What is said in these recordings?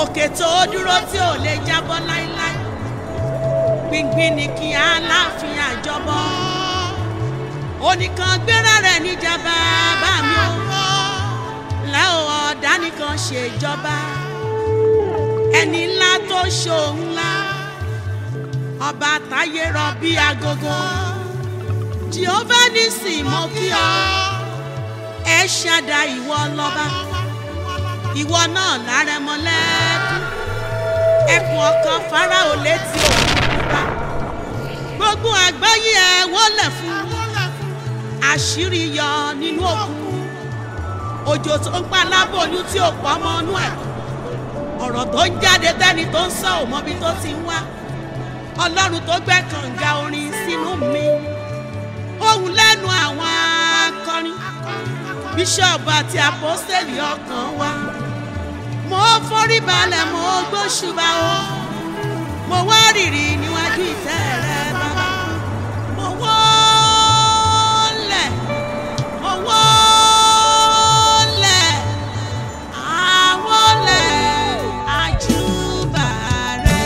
òkè tó dúró tí ò lè jábọ́ láíláí, gbìngbìn ní kí Aláàfin àjọbọ, oníkan gbéra rẹ̀ níjà bàbá mi o, lẹ́wọ̀ ọ̀dá nìkan ṣèjọba, ẹni ńlá tó ṣòun ńlá, ọba táyé rọ bí agogo, Jèhófà nísì mo kí ọ, ẹ ṣàdá ìwọ lọ́ba, ìwọ náà lárẹ̀mọ́lẹ́kún, ẹkùn ọkàn Fáráò létí òkun pupa, gbogbo àgbáyé ẹ wólẹ̀ fún, àṣírí yọ nínú òkun, òjò tó ń pa lábòóyún tí ò pọ̀ mọ́ inú ẹ̀, ọ̀rọ̀ tó ń jáde tẹ́ni tó ń sọ ò mọbi tó ti ń wá, Ọlọ́run tó gbẹ́ kànga orin sínú mi, ohùn lẹ́nu àwọn akọrin, bíṣọ̀bù àti àpọ́sítélì ọkàn wa, mo forí balẹ̀ mo gbóṣùbà o, mo wá rìrì níwájú ìtẹ́ rẹ bàbá, mo wólẹ̀, mo wólẹ̀, àwólẹ̀ àjúbà rẹ.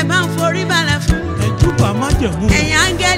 bá ń forí balẹ̀ fún. ẹ̀júbà májẹ̀mú. ẹ̀yin áńgẹ́lì.